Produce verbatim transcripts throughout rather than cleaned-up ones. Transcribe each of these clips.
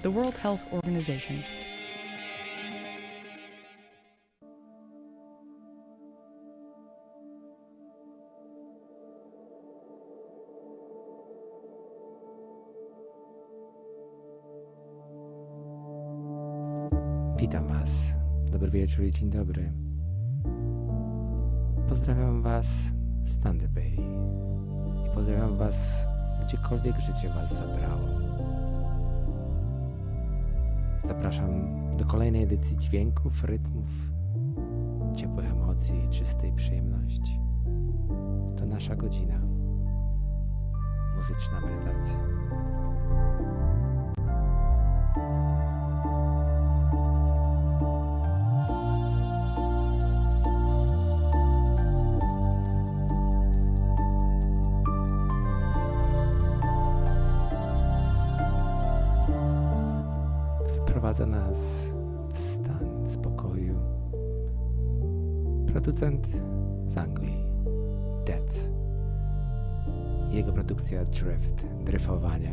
the World Health Organization. Witam Was. Dobry wieczór i dzień dobry. Pozdrawiam Was z Thunder Bay i pozdrawiam Was gdziekolwiek życie Was zabrało. Zapraszam do kolejnej edycji dźwięków, rytmów, ciepłych emocji i czystej przyjemności. To nasza godzina. Muzyczna medytacja. Wprowadza nas w stan spokoju producent z Anglii, Death. Jego produkcja Drift, dryfowanie.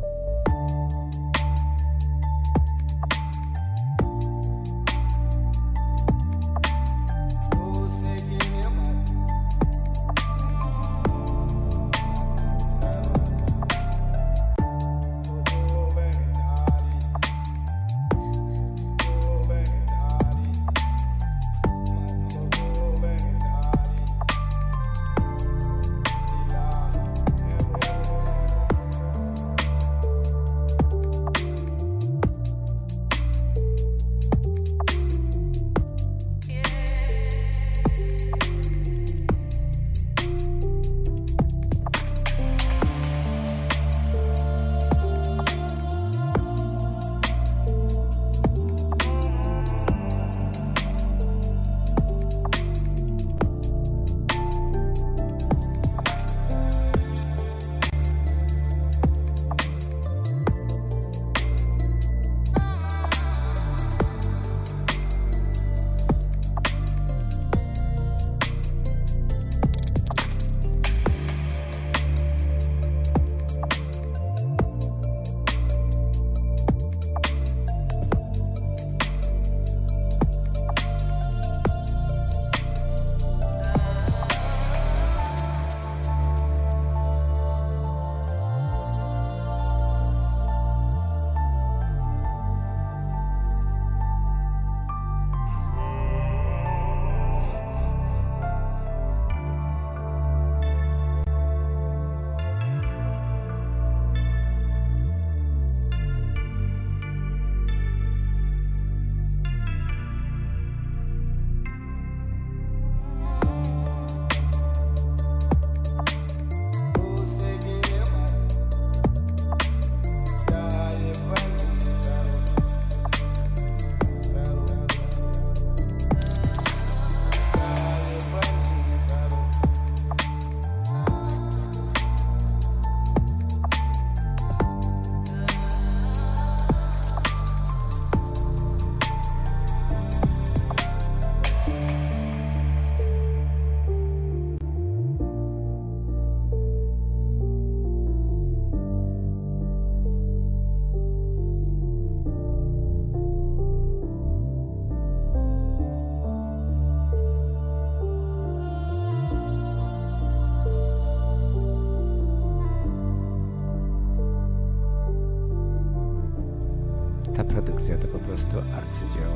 Ta produkcja to po prostu arcydzieło.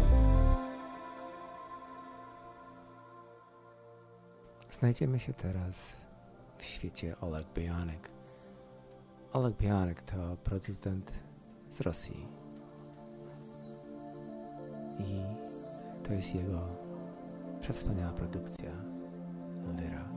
Znajdziemy się teraz w świecie Oleg Bionik. Oleg Bionik to producent z Rosji. I to jest jego przewspaniała produkcja Lyra.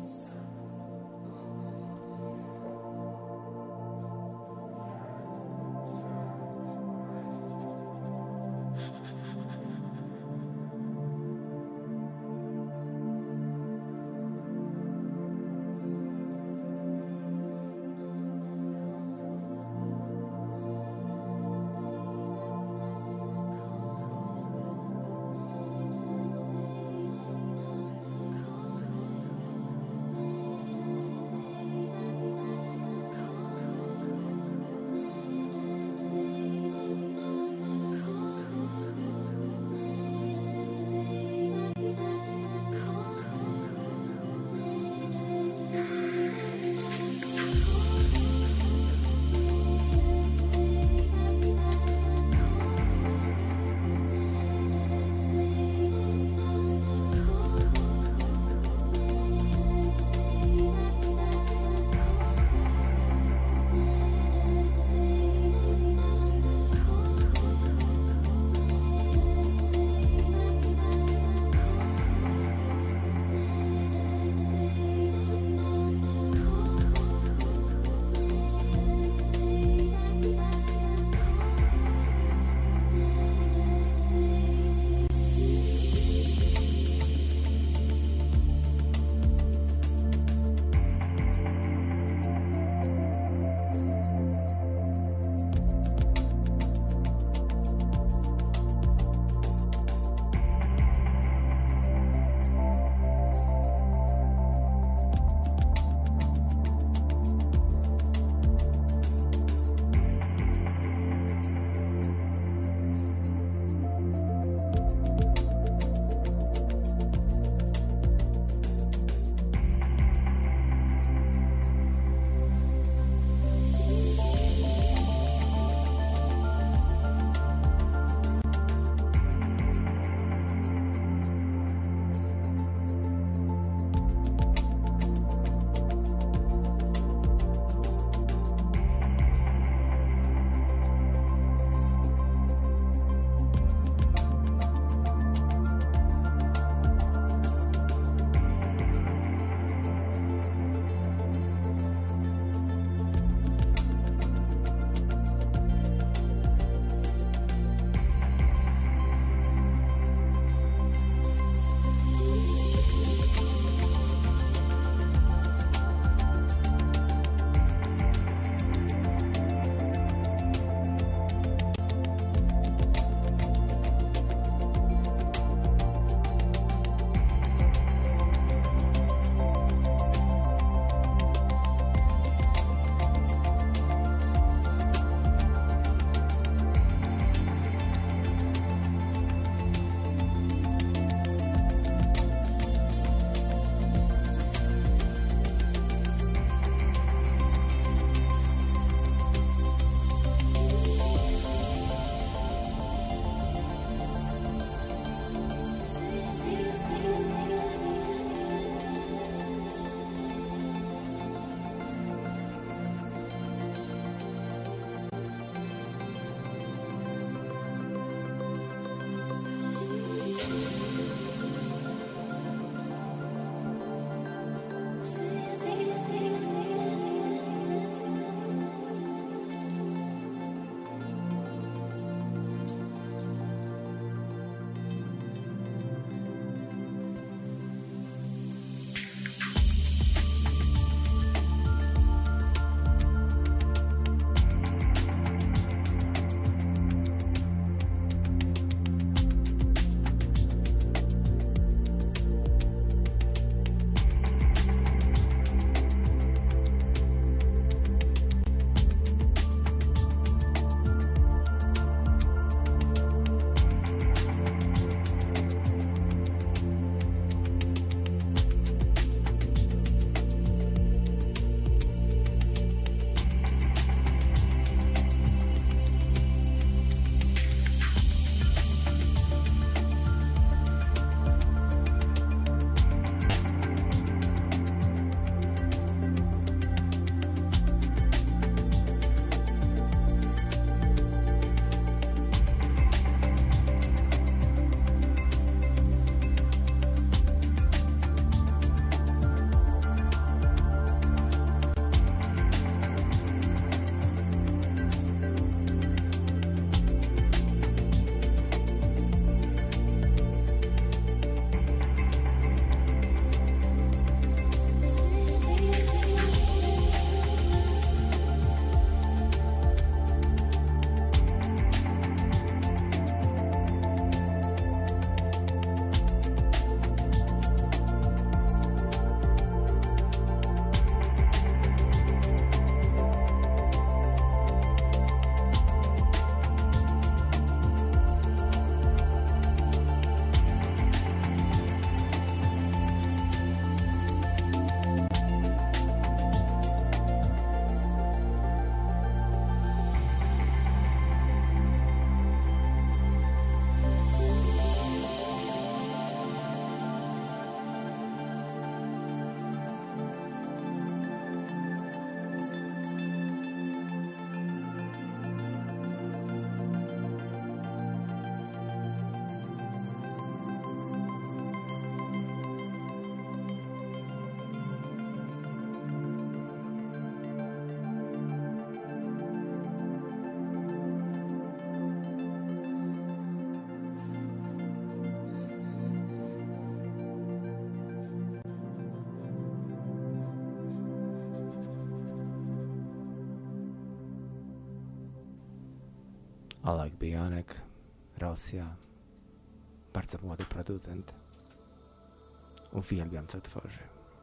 Oleg Bijanek, Rosja, bardzo młody producent. Uwielbiam, co tworzy.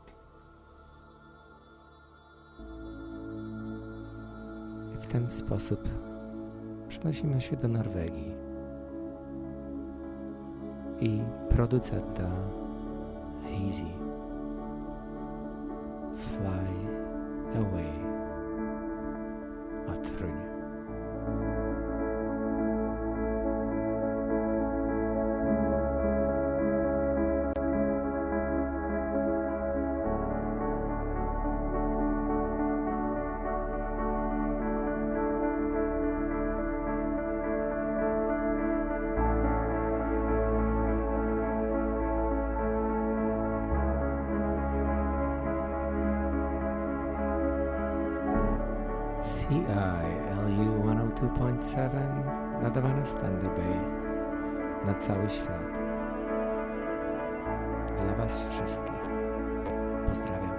I w ten sposób przenosimy się do Norwegii i producenta Hazy Fly Away odfruń. C I L U sto dwa przecinek siedem nadawane z Thunder Bay na cały świat. Dla Was wszystkich. Pozdrawiam.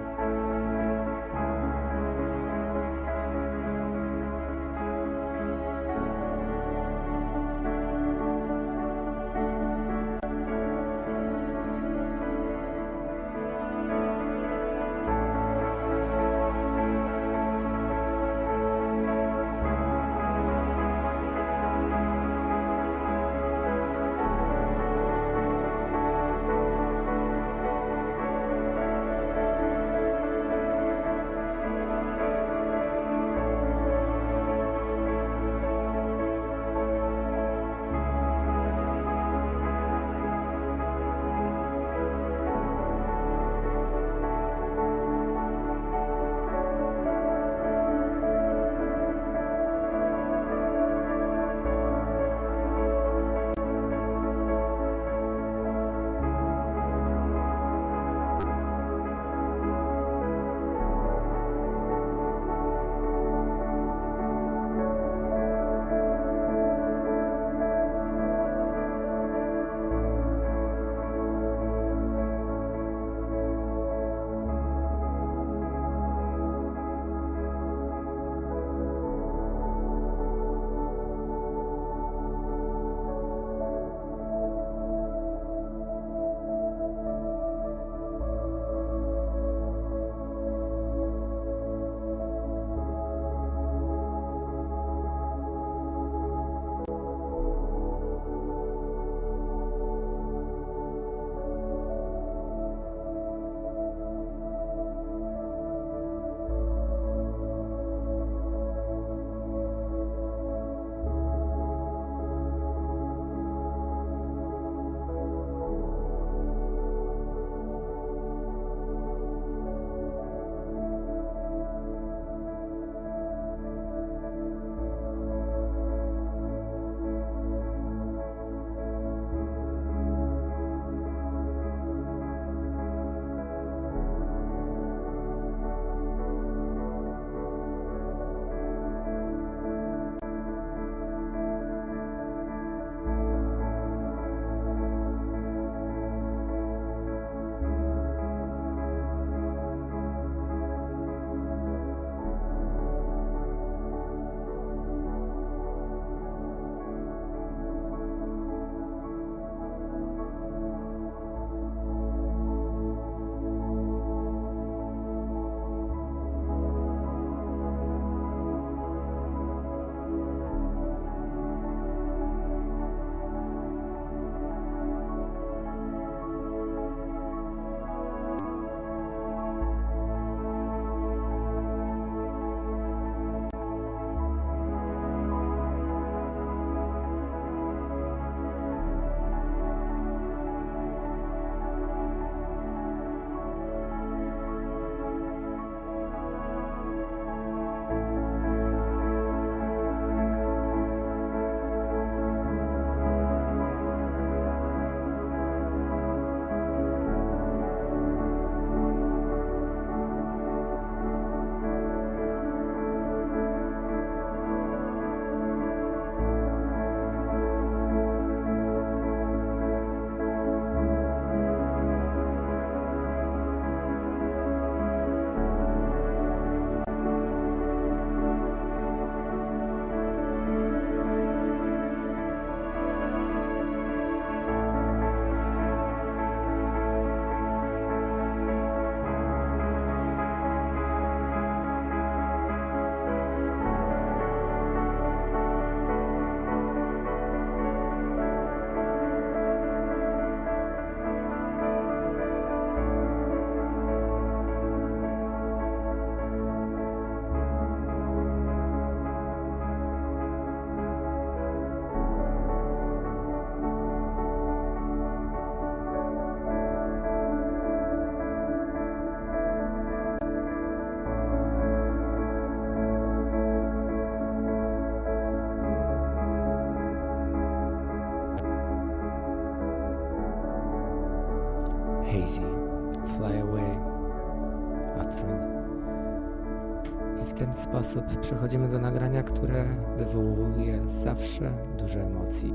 Hazy, Fly Away, Atron. I w ten sposób przechodzimy do nagrania, które wywołuje zawsze dużo emocji.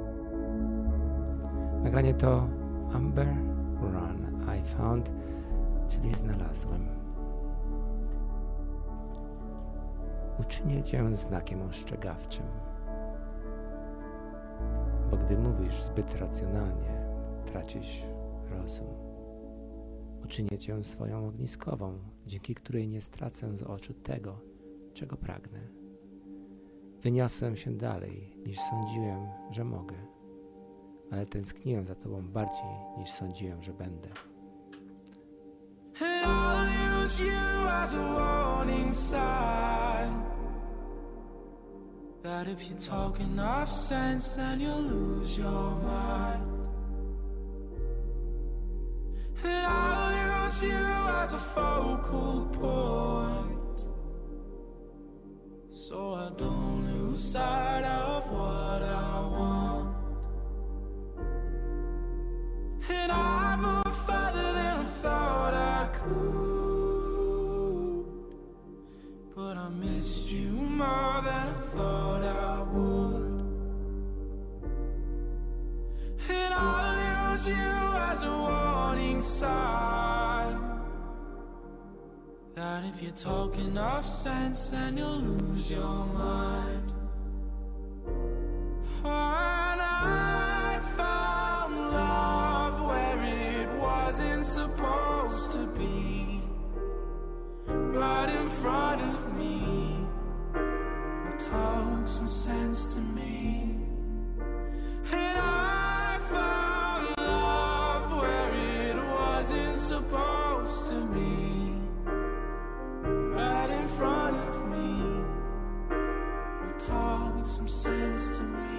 Nagranie to Amber Run, I Found, czyli znalazłem. Uczynię cię znakiem ostrzegawczym, bo gdy mówisz zbyt racjonalnie, tracisz rozum. Uczynię cię swoją ogniskową, dzięki której nie stracę z oczu tego, czego pragnę. Wyniosłem się dalej, niż sądziłem, że mogę, ale tęskniłem za tobą bardziej, niż sądziłem, że będę. I'll use you as a warning sign that if you talk enough sense, then you'll lose your mind. And I'll use you as a focal point, so I don't lose sight of what I want. And I move further than I thought I could, but I missed you more than I thought I would. And I'll use you as a warning sign that if you talk enough sense, then you'll lose your mind. And I found love where it wasn't supposed to be, right in front of me. Talk some sense to me. And I found love where it wasn't supposed to be, right in front of me. Talk some sense to me.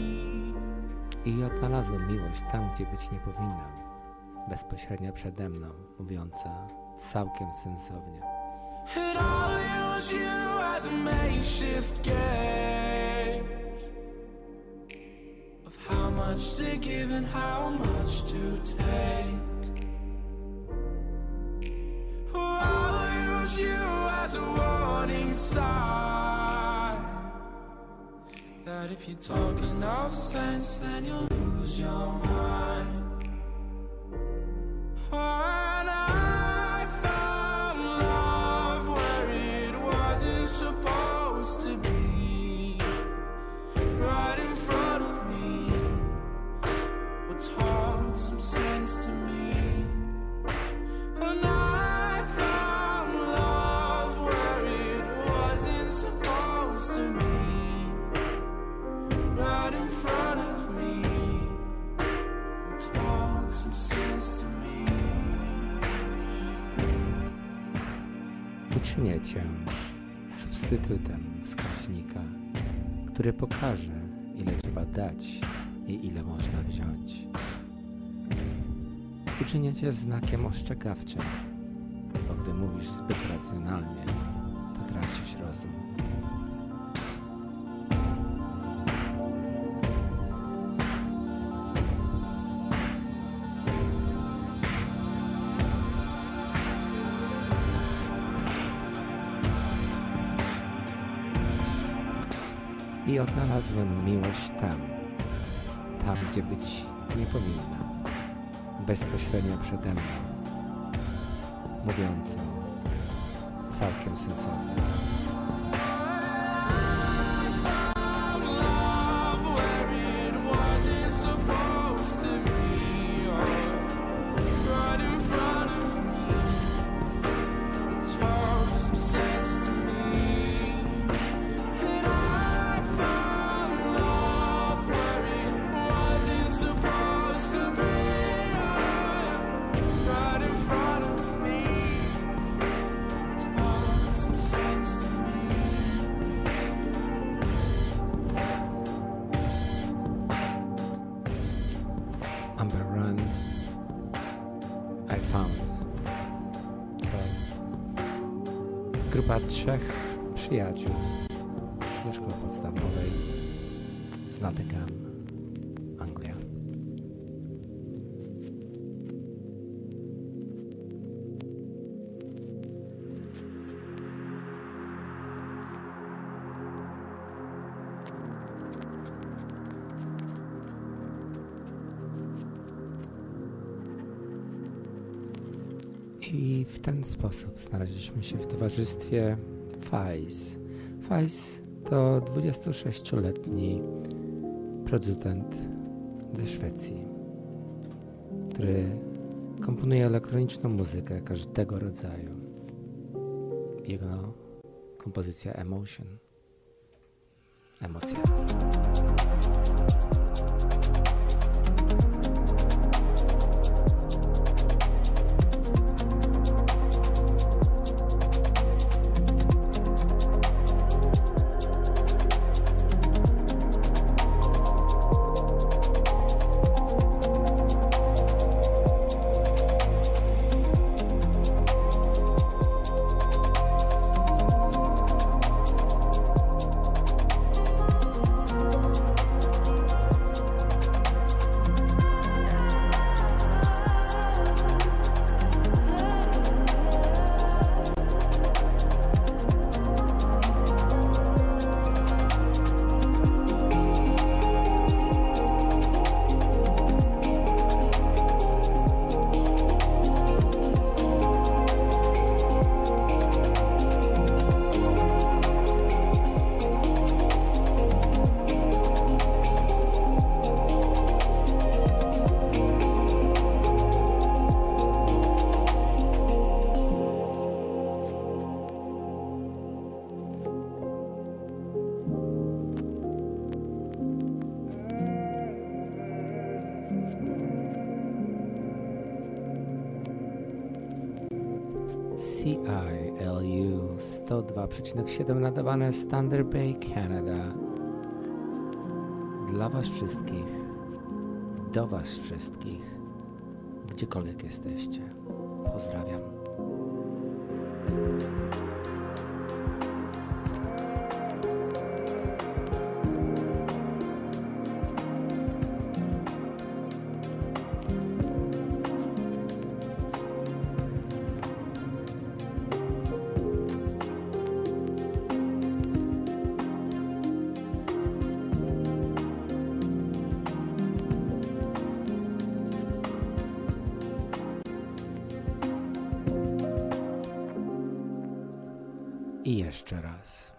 I odnalazłem miłość tam, gdzie być nie powinnam, bezpośrednio przede mną, mówiąca całkiem sensownie. And I'll use you as a makeshift gauge of how much to give and how much to take. Oh, I'll use you as a warning sign that if you talk enough sense, then you'll lose your mind. Oh, and I found love where it wasn't supposed to be, right in front of me. Well, talk some sense to me. And I found love where it wasn't supposed to be, right in front of me. Well, talk some sense to me. Uczynię cię substytutem wskaźnika, który pokaże, ile trzeba dać i ile można wziąć. Uczynię cię znakiem ostrzegawczym, bo gdy mówisz zbyt racjonalnie, to tracisz rozum. I odnalazłem miłość tam, tam, gdzie być nie powinna, bezpośrednio przede mną, mówiącą całkiem sensownie. Amber Run, I Found. To grupa trzech przyjaciół ze szkoły podstawowej z Nottingham, Anglia. I w ten sposób znaleźliśmy się w towarzystwie Faiz. Faiz to dwudziestosześcioletni producent ze Szwecji, który komponuje elektroniczną muzykę każdego rodzaju. Jego kompozycja Emotion. Emocja. C I L U sto dwa przecinek siedem nadawane z Thunder Bay, Canada. Dla was wszystkich, do was wszystkich, gdziekolwiek jesteście. Pozdrawiam. I jeszcze raz.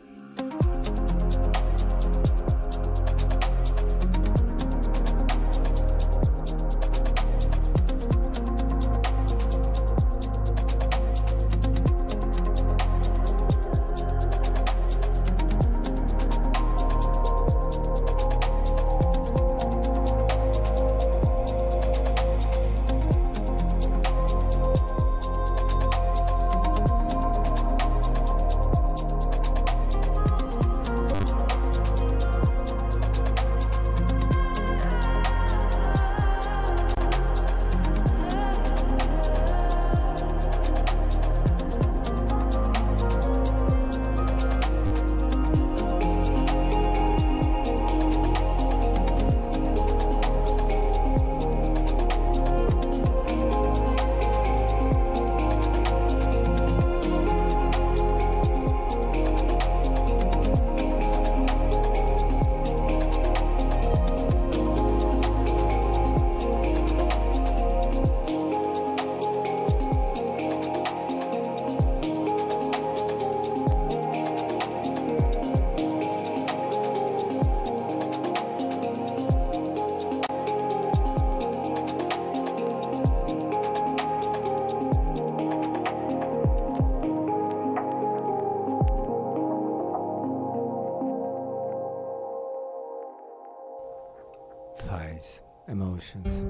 Faiz, Emotions.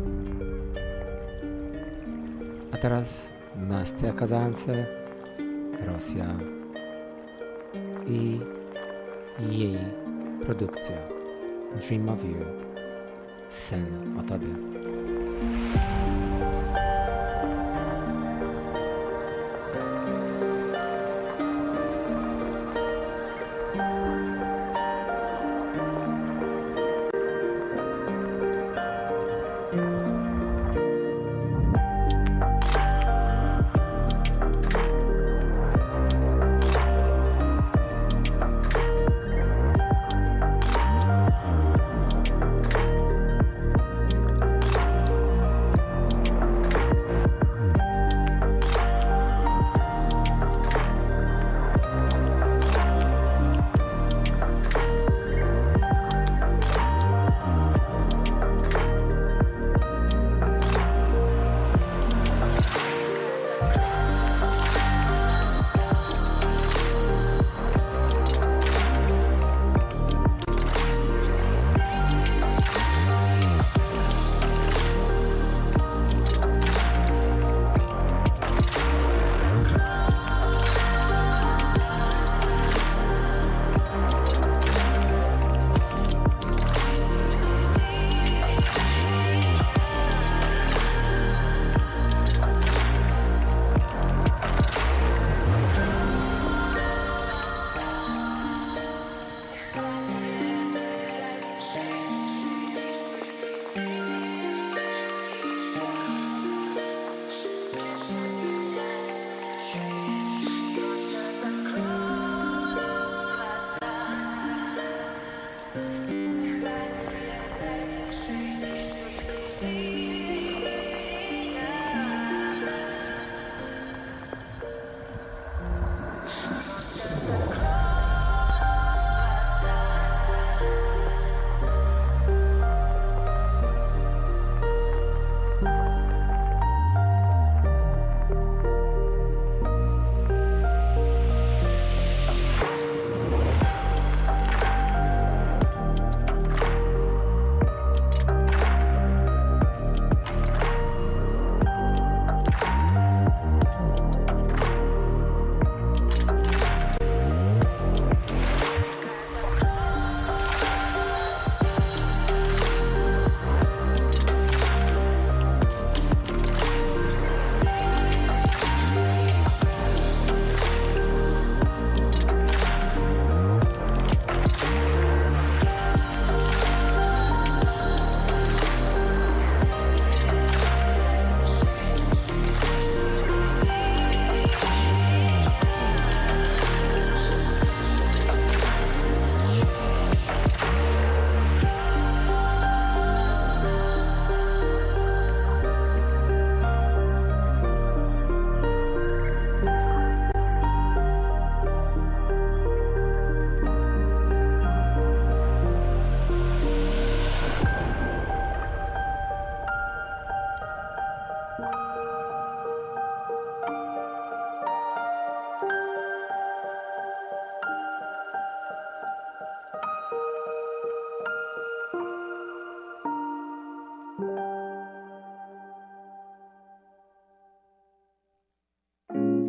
A teraz Nastia Kazance, Rosja i jej produkcja Dream of You, sen o tobie.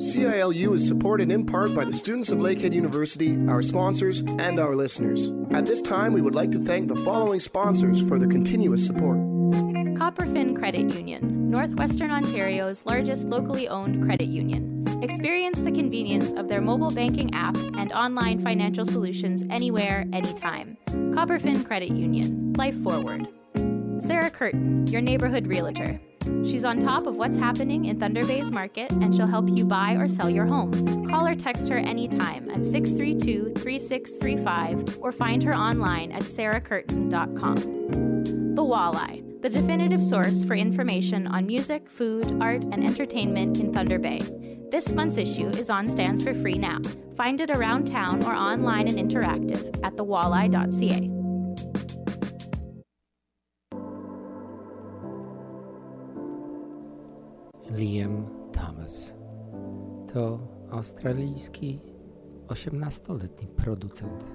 C I L U is supported in part by the students of Lakehead University, our sponsors, and our listeners. At this time, we would like to thank the following sponsors for their continuous support. Copperfin Credit Union, Northwestern Ontario's largest locally owned credit union. Experience the convenience of their mobile banking app and online financial solutions anywhere, anytime. Copperfin Credit Union, life forward. Sarah Curtin, your neighborhood realtor. She's on top of what's happening in Thunder Bay's market, and she'll help you buy or sell your home. Call or text her anytime at six three two, three six three five or find her online at sarah curtin dot com. The Walleye, the definitive source for information on music, food, art, and entertainment in Thunder Bay. This month's issue is on stands for free now. Find it around town or online and interactive at the walleye dot c a. Liam Thomas to australijski osiemnastoletni producent,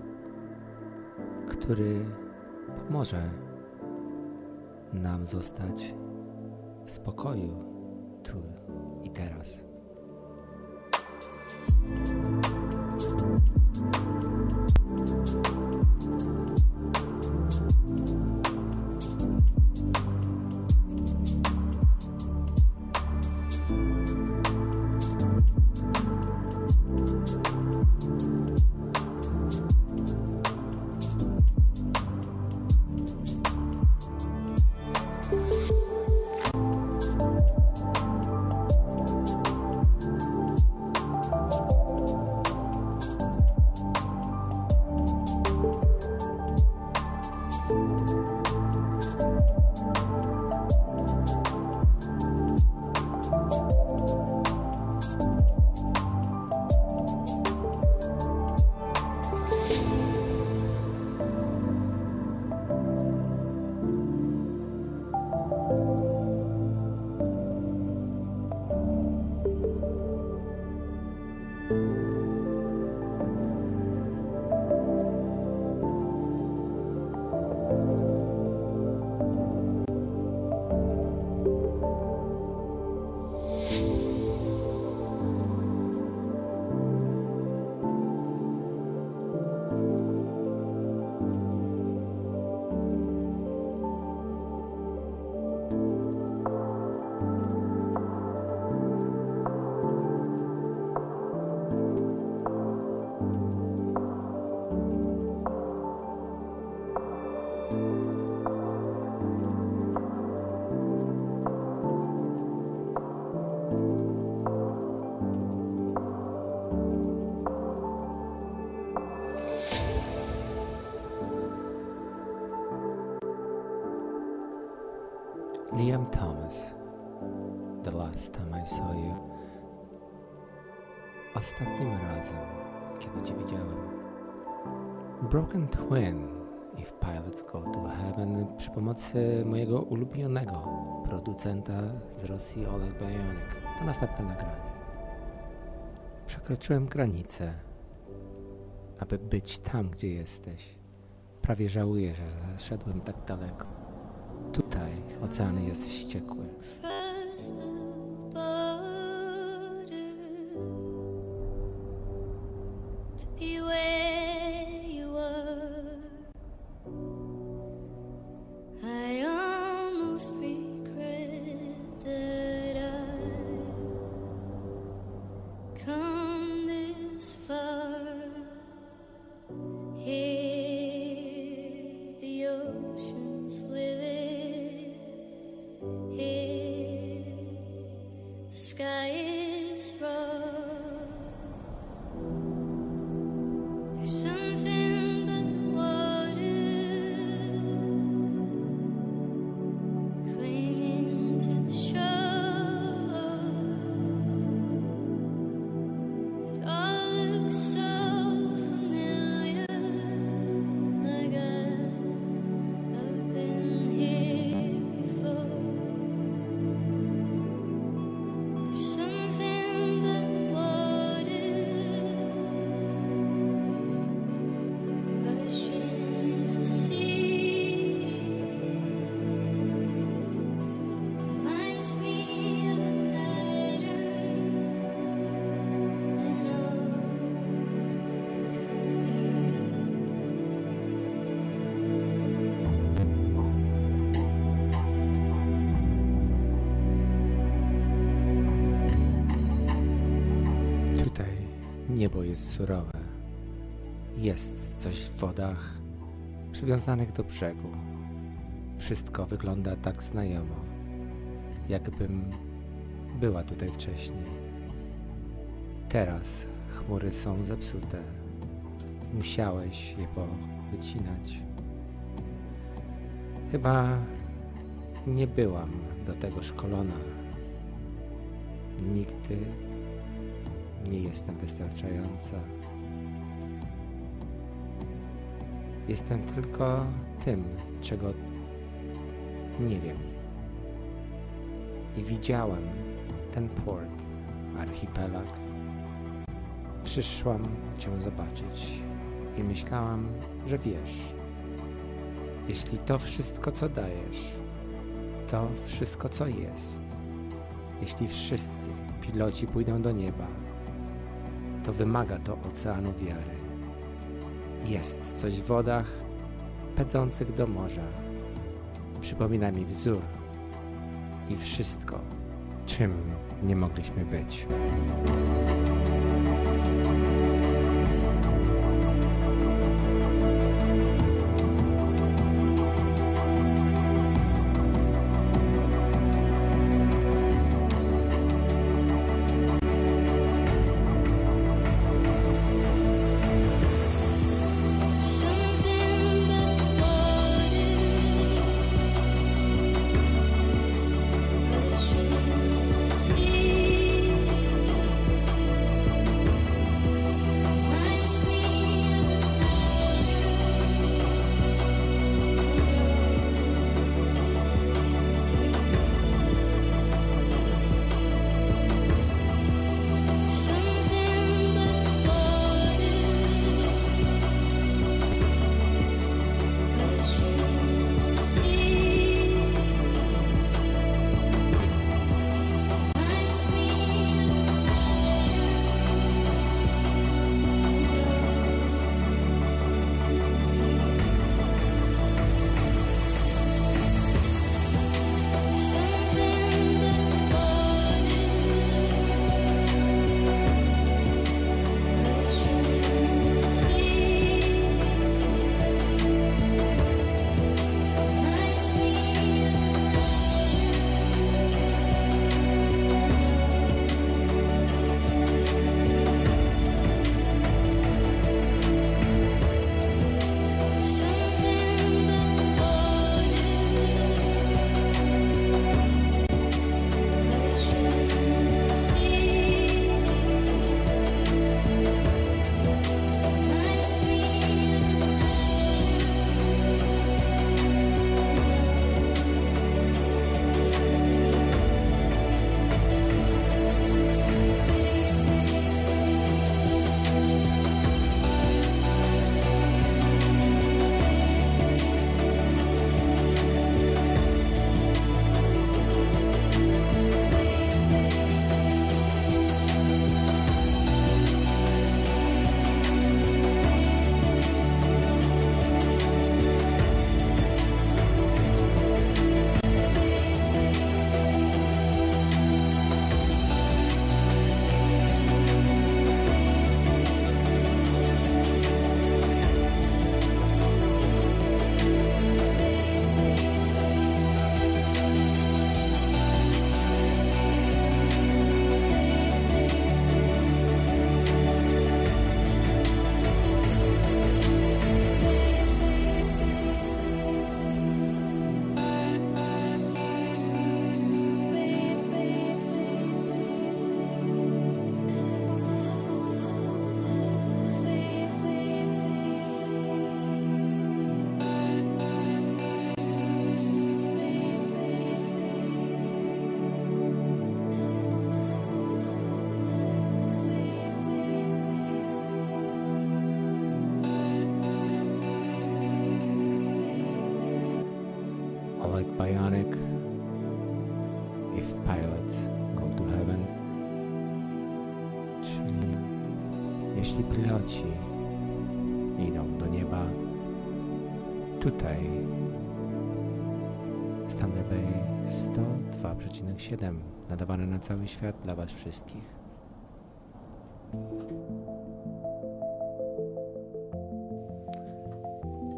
który pomoże nam zostać w spokoju tu i teraz. Liam Thomas, the last time I saw you. Ostatnim razem, kiedy cię widziałem. Broken Twin, If Pilots Go to Heaven, przy pomocy mojego ulubionego producenta z Rosji, Oleg Bajonik. To następne nagranie. Przekroczyłem granicę, aby być tam, gdzie jesteś. Prawie żałuję, że zaszedłem tak daleko. Tutaj ocean jest wściekły. Oceans live it here. Niebo jest surowe. Jest coś w wodach przywiązanych do brzegu. Wszystko wygląda tak znajomo, jakbym była tutaj wcześniej. Teraz chmury są zepsute. Musiałeś je powycinać. Chyba nie byłam do tego szkolona. Nigdy nie jestem wystarczająca. Jestem tylko tym, czego nie wiem. I widziałem ten port, archipelag. Przyszłam Cię zobaczyć i myślałam, że wiesz. Jeśli to wszystko, co dajesz, to wszystko, co jest, jeśli wszyscy piloci pójdą do nieba, to wymaga to oceanu wiary. Jest coś w wodach pędzących do morza. Przypomina mi wzór i wszystko, czym nie mogliśmy być. like Bionic, if pilots go to heaven. Czyli jeśli piloci idą do nieba, tutaj Thunder Bay sto dwa przecinek siedem nadawane na cały świat dla Was wszystkich.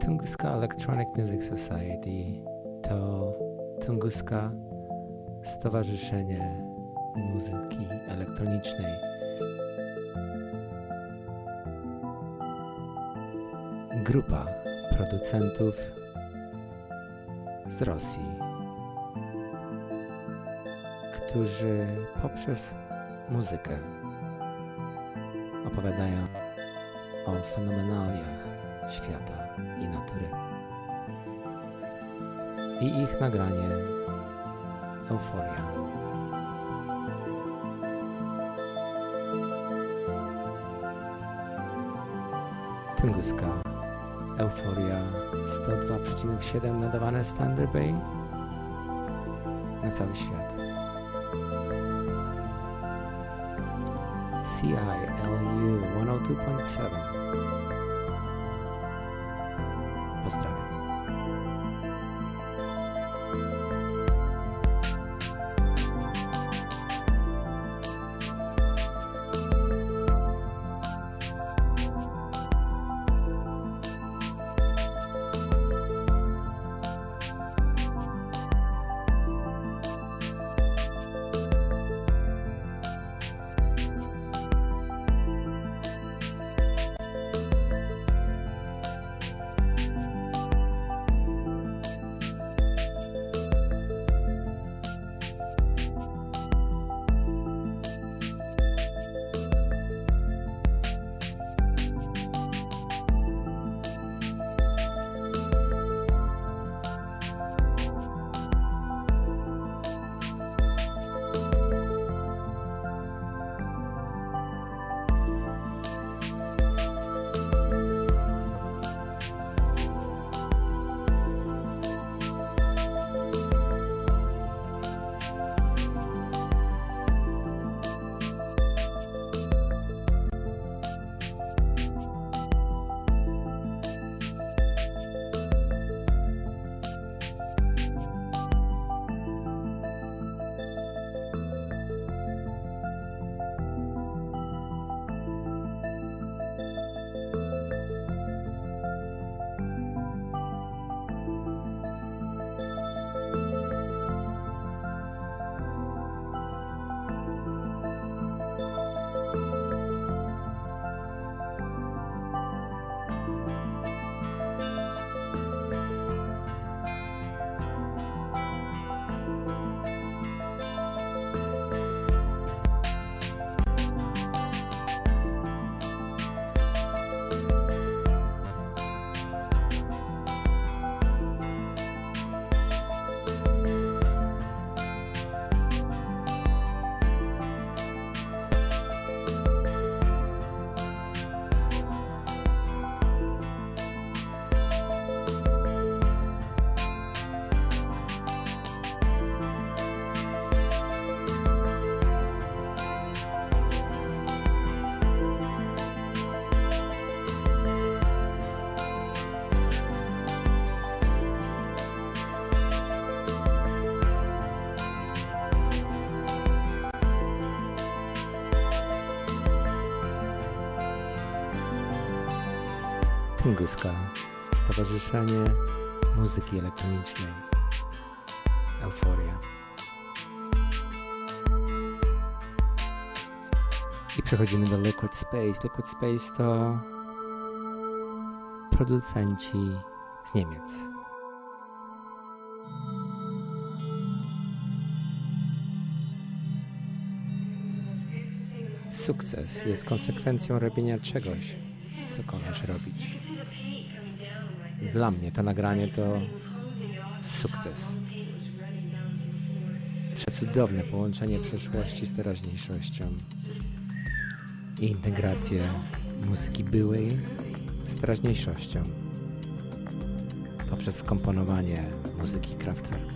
Tunguska Electronic Music Society to Tunguska Stowarzyszenie Muzyki Elektronicznej. Grupa producentów z Rosji, którzy poprzez muzykę opowiadają o fenomenaliach świata i natury. I ich nagranie Euforia. Tunguska Euforia sto dwa przecinek siedem nadawane z Thunder Bay na cały świat. C I L U sto dwa przecinek siedem. Pozdrawiam. Tunguska Stowarzyszenie Muzyki Elektronicznej Euforia. I przechodzimy do Liquid Space. Liquid Space to producenci z Niemiec. Sukces jest konsekwencją robienia czegoś, co kochasz robić. Dla mnie to nagranie to sukces. Przecudowne połączenie przeszłości z teraźniejszością i integrację muzyki byłej z teraźniejszością poprzez wkomponowanie muzyki Kraftwerk.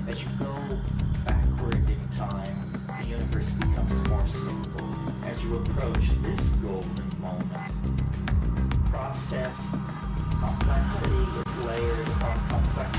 As you go backward in time, the universe becomes more simple. As you approach this golden moment, process, complexity is layered on complexity.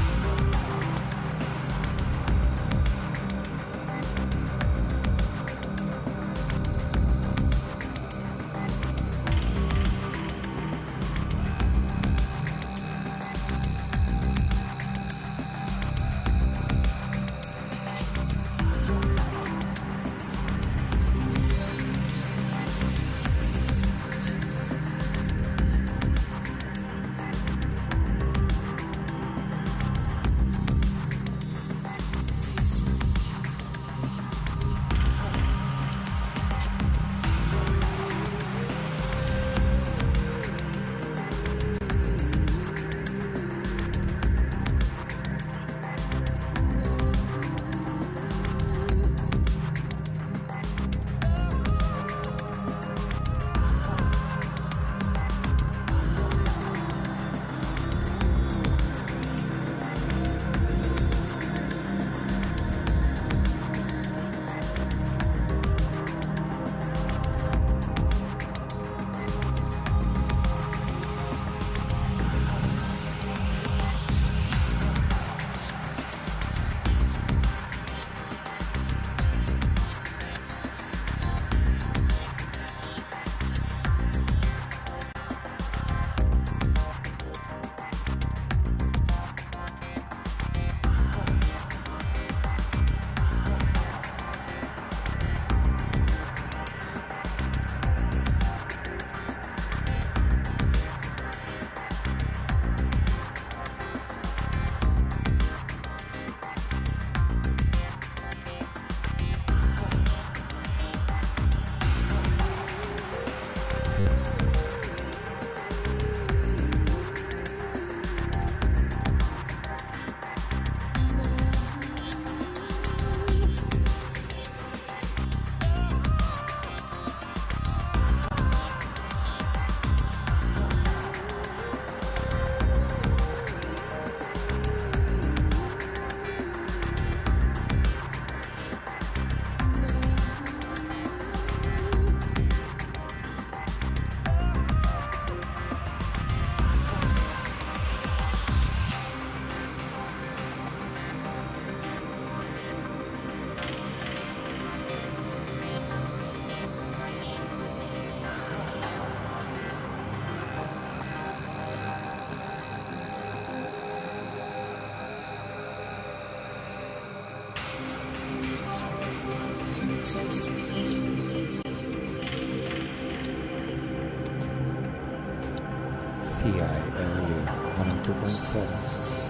C I L U one oh two point seven.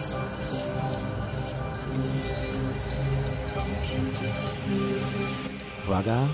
Uwaga!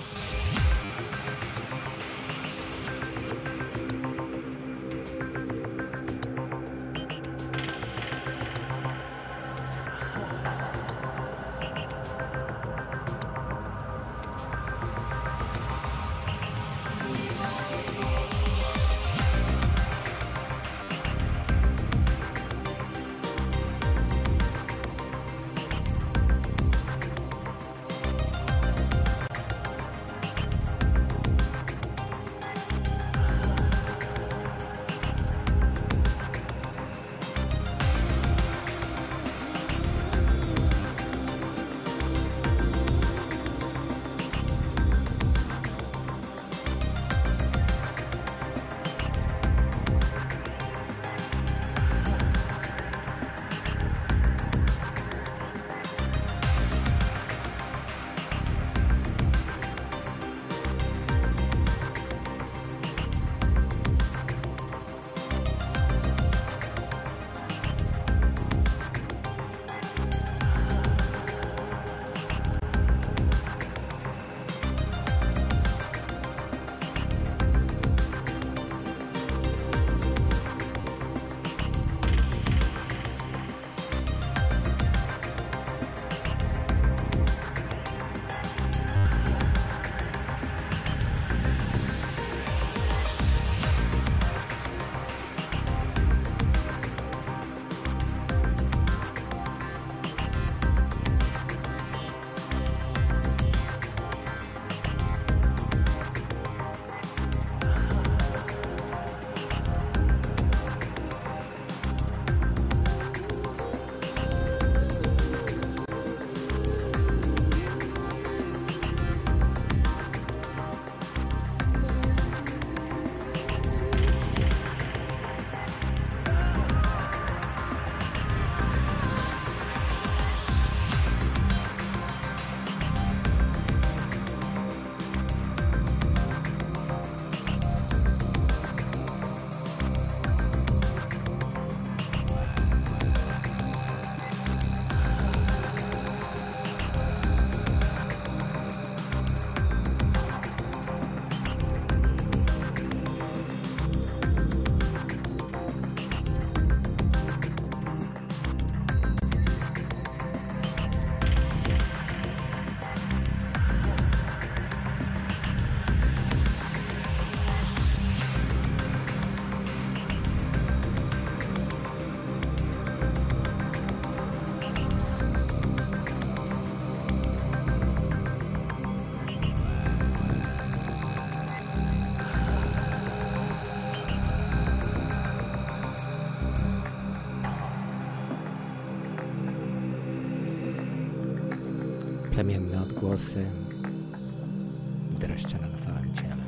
Plemienne odgłosy, dreszcze na całym ciele.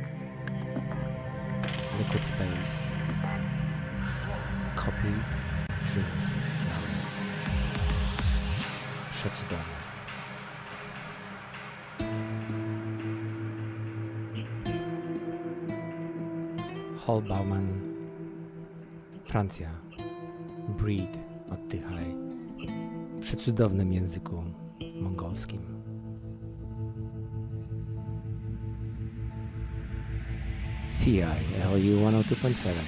Liquid Space, Copy, Dreams, przecudowne. Hall Bauman, Francja, Breed, oddychaj, przy cudownym języku mongolskim. C I L U one oh two point seven.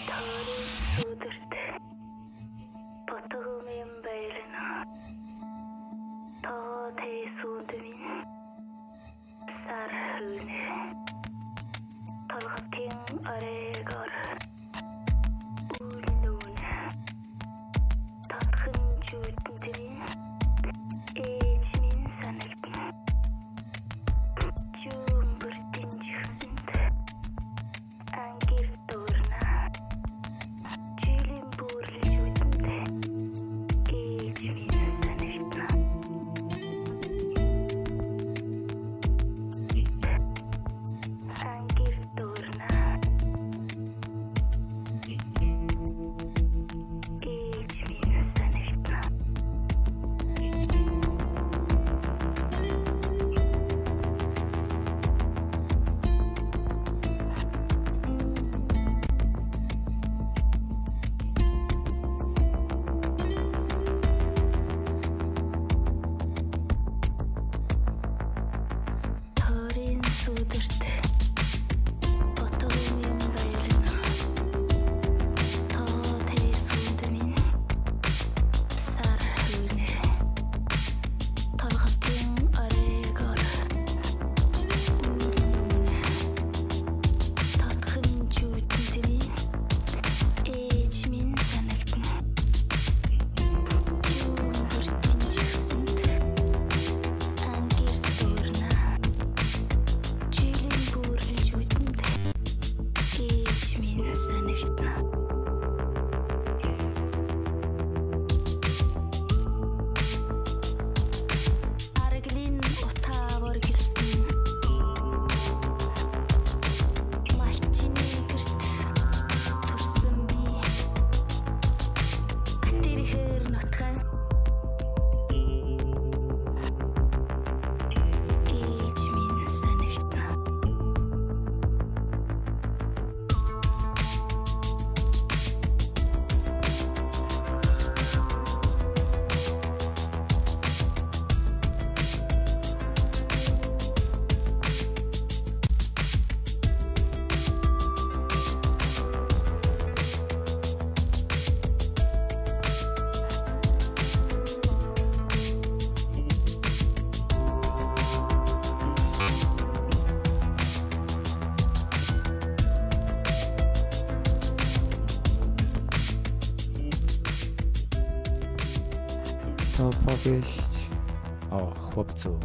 To opowieść o chłopcu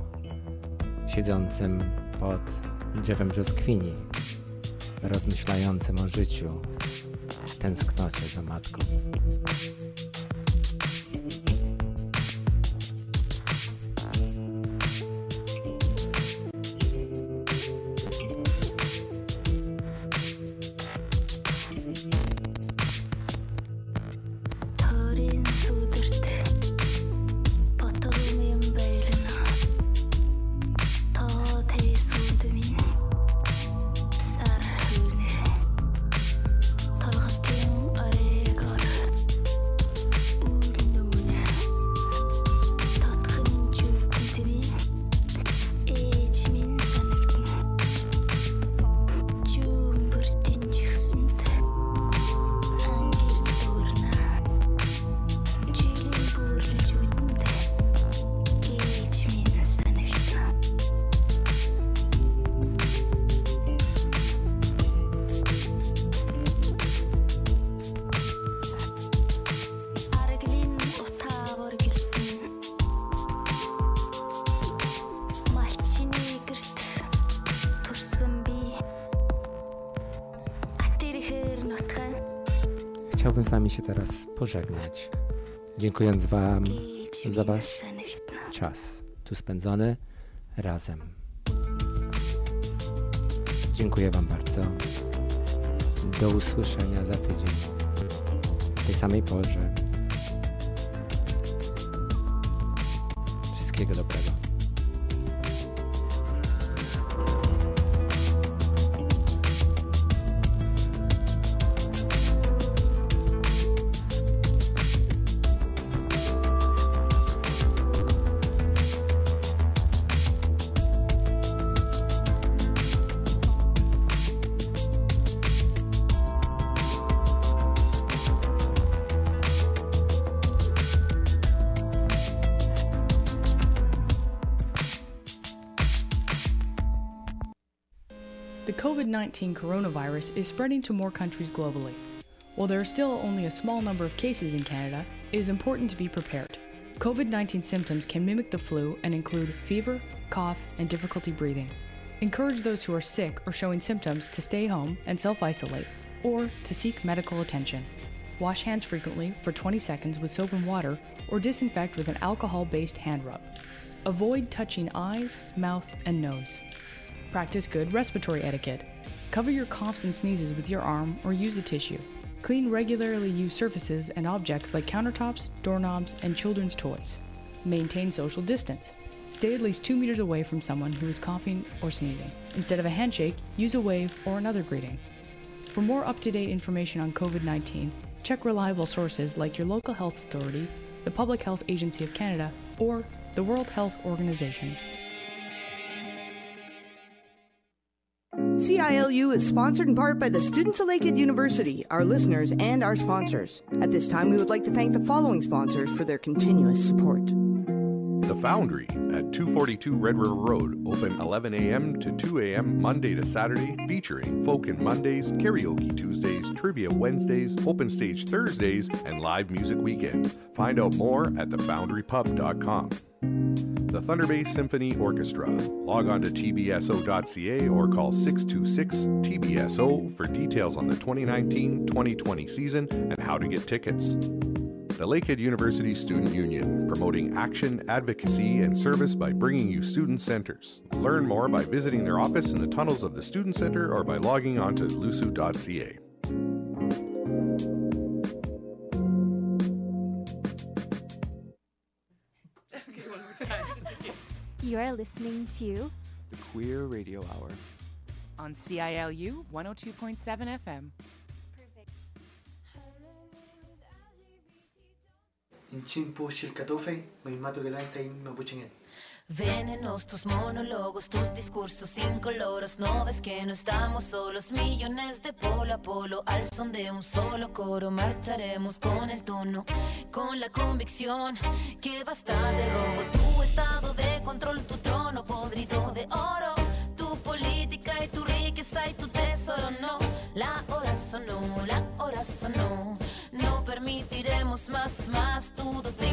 siedzącym pod drzewem brzoskwini, rozmyślającym o życiu, tęsknocie za matką. Chciałbym z wami się teraz pożegnać, dziękując wam za wasz czas tu spędzony razem. Dziękuję Wam bardzo. Do usłyszenia za tydzień. W tej samej porze. Wszystkiego dobrego. The COVID nineteen coronavirus is spreading to more countries globally. While there are still only a small number of cases in Canada, it is important to be prepared. COVID nineteen symptoms can mimic the flu and include fever, cough, and difficulty breathing. Encourage those who are sick or showing symptoms to stay home and self-isolate, or to seek medical attention. Wash hands frequently for twenty seconds with soap and water, or disinfect with an alcohol-based hand rub. Avoid touching eyes, mouth, and nose. Practice good respiratory etiquette. Cover your coughs and sneezes with your arm or use a tissue. Clean regularly used surfaces and objects like countertops, doorknobs, and children's toys. Maintain social distance. Stay at least two meters away from someone who is coughing or sneezing. Instead of a handshake, use a wave or another greeting. For more up-to-date information on COVID nineteen, check reliable sources like your local health authority, the Public Health Agency of Canada, or the World Health Organization. C I L U is sponsored in part by the students of Lakehead University, our listeners, and our sponsors. At this time, we would like to thank the following sponsors for their continuous support. The Foundry at two forty-two Red River Road, open eleven a.m. to two a.m. Monday to Saturday, featuring Folkin' Mondays, Karaoke Tuesdays, Trivia Wednesdays, Open Stage Thursdays, and live music weekends. Find out more at the foundry pub dot com. The Thunder Bay Symphony Orchestra. Log on to t b s o dot c a or call six two six T B S O for details on the twenty nineteen twenty twenty season and how to get tickets. The Lakehead University Student Union, promoting action, advocacy, and service by bringing you student centers. Learn more by visiting their office in the tunnels of the Student Center or by logging on to l u s u dot c a. You are listening to the Queer Radio Hour on C I L U one oh two point seven F M. Inchimpo Shilkatofe, Maimato Gelanta in Mabuchingen. Venenos tus monólogos, tus discursos incoloros. No ves que no estamos solos, millones de polo a polo. Al son de un solo coro marcharemos con el tono, con la convicción que basta de robo. Tu estado de control, tu trono podrido de oro, tu política y tu riqueza y tu tesoro. No, la hora sonó, la hora sonó. No permitiremos más, más tu doctrina.